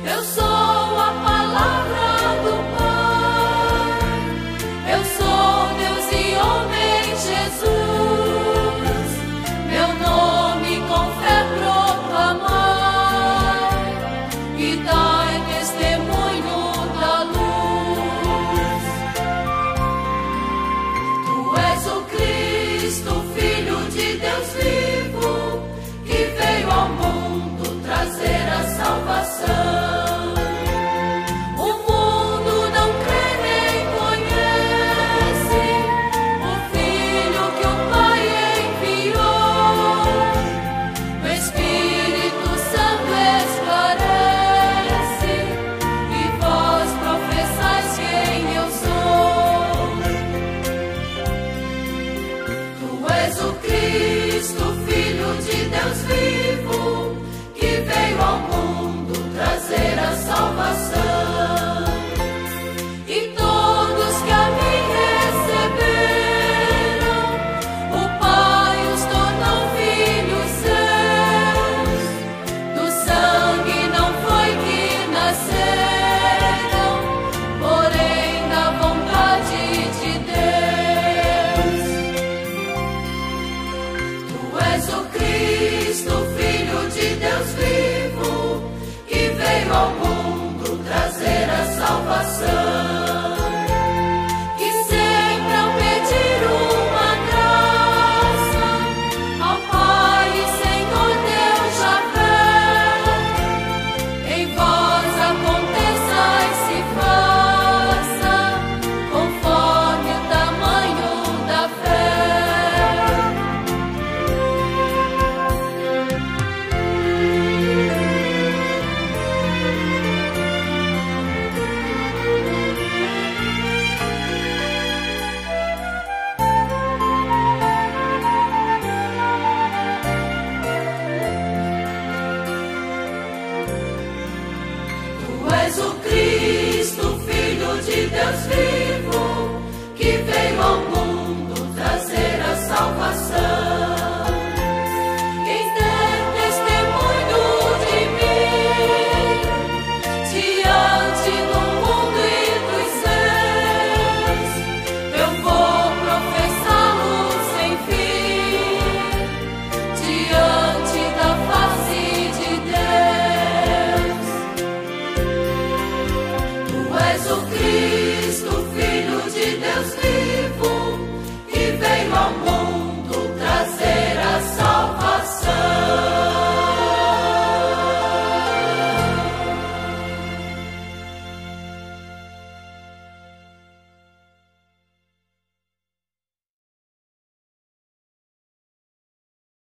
Eu sou a palavra do Pai. Eu sou Deus e homem, Jesus. Meu nome com fé proclamar e dai testemunho da luz. Tu és o Cristo, Filho de Deus vivo, que veio ao mundo trazer a salvação. Tu és o Cristo, Filho de Deus vivo.